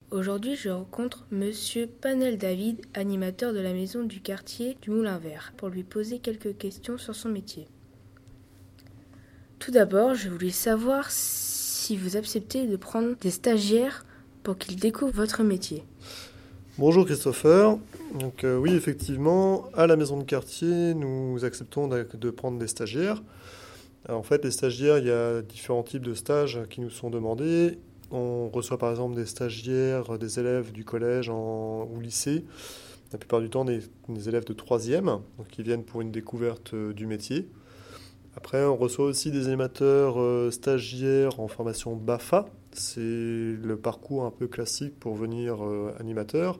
Aujourd'hui, je rencontre Monsieur Panel David, animateur de la maison du quartier du Moulin Vert, pour lui poser quelques questions sur son métier. Tout d'abord, je voulais savoir si vous acceptez de prendre des stagiaires pour qu'ils découvrent votre métier. Bonjour Christopher. Donc oui, effectivement, à la maison de quartier, nous acceptons de prendre des stagiaires. Alors, en fait, les stagiaires, il y a différents types de stages qui nous sont demandés. On reçoit par exemple des stagiaires, des élèves du collège ou lycée, la plupart du temps des élèves de troisième, donc qui viennent pour une découverte du métier. Après, on reçoit aussi des animateurs stagiaires en formation BAFA. C'est le parcours un peu classique pour venir animateur.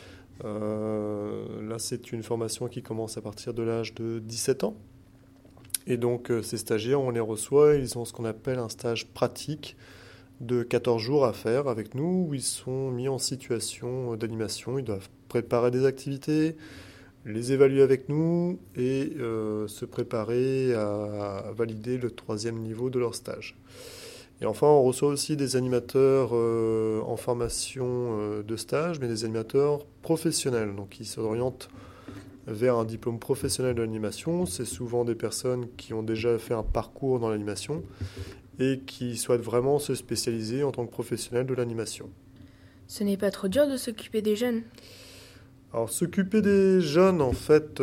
Là, c'est une formation qui commence à partir de l'âge de 17 ans. Et donc, ces stagiaires, on les reçoit, ils ont ce qu'on appelle un stage pratique de 14 jours à faire avec nous, où ils sont mis en situation d'animation. Ils doivent préparer des activités, les évaluer avec nous et se préparer à valider le troisième niveau de leur stage. Et enfin, on reçoit aussi des animateurs en formation de stage, mais des animateurs professionnels, donc qui s'orientent vers un diplôme professionnel de l'animation. C'est souvent des personnes qui ont déjà fait un parcours dans l'animation et qui souhaitent vraiment se spécialiser en tant que professionnels de l'animation. Ce n'est pas trop dur de s'occuper des jeunes? Alors, s'occuper des jeunes, en fait,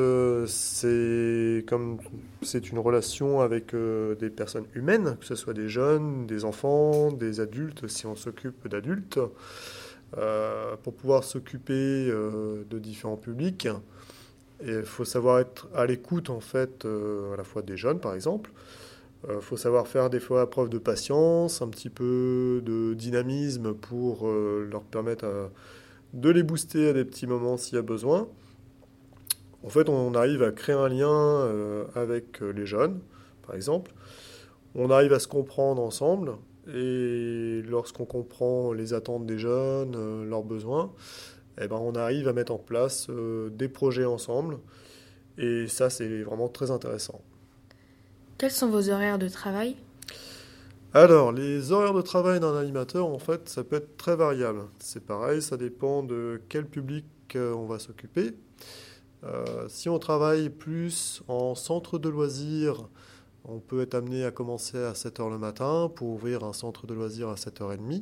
c'est une relation avec des personnes humaines, que ce soit des jeunes, des enfants, des adultes, si on s'occupe d'adultes, pour pouvoir s'occuper de différents publics. Et il faut savoir être à l'écoute, en fait, à la fois des jeunes, par exemple. Il faut savoir faire des fois preuve de patience, un petit peu de dynamisme pour leur permettre de les booster à des petits moments s'il y a besoin. En fait, on arrive à créer un lien avec les jeunes, par exemple. On arrive à se comprendre ensemble. Et lorsqu'on comprend les attentes des jeunes, leurs besoins, eh ben, on arrive à mettre en place des projets ensemble. Et ça, c'est vraiment très intéressant. Quels sont vos horaires de travail? Alors, les horaires de travail d'un animateur, en fait, ça peut être très variable. C'est pareil, ça dépend de quel public on va s'occuper. Si on travaille plus en centre de loisirs, on peut être amené à commencer à 7 heures le matin pour ouvrir un centre de loisirs à 7h30.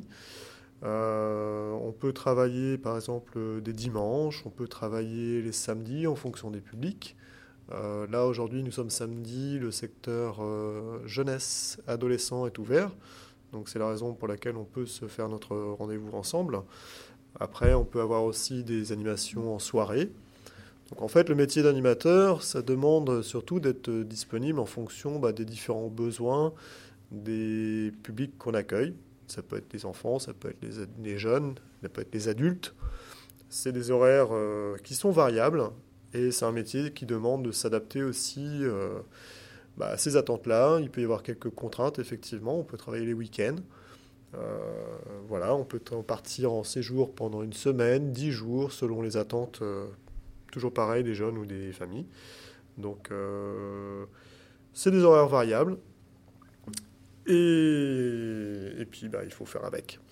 On peut travailler par exemple des dimanches, on peut travailler les samedis en fonction des publics. Là aujourd'hui nous sommes samedi, le secteur jeunesse, adolescent est ouvert. Donc c'est la raison pour laquelle on peut se faire notre rendez-vous ensemble. Après on peut avoir aussi des animations en soirée. Donc en fait le métier d'animateur ça demande surtout d'être disponible en fonction des différents besoins des publics qu'on accueille. Ça peut être les enfants, ça peut être les jeunes, ça peut être les adultes. C'est des horaires qui sont variables et c'est un métier qui demande de s'adapter aussi à ces attentes-là. Il peut y avoir quelques contraintes, effectivement. On peut travailler les week-ends. Voilà, on peut partir en séjour pendant une semaine, 10 jours, selon les attentes, toujours pareil, des jeunes ou des familles. Donc, c'est des horaires variables. Et puis, il faut faire avec.